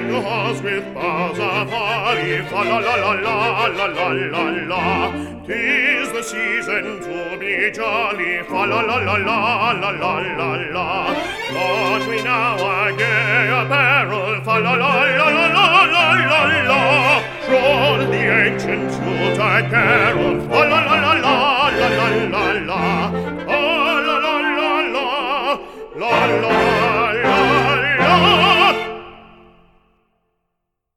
echoes with boughs of holly, fa la la la la la la la la. 'Tis the season to be jolly, fa la la la la la la la la. But we now are gay apparel, fa la la la la la la la la. Troll the ancient Yuletide carol, fa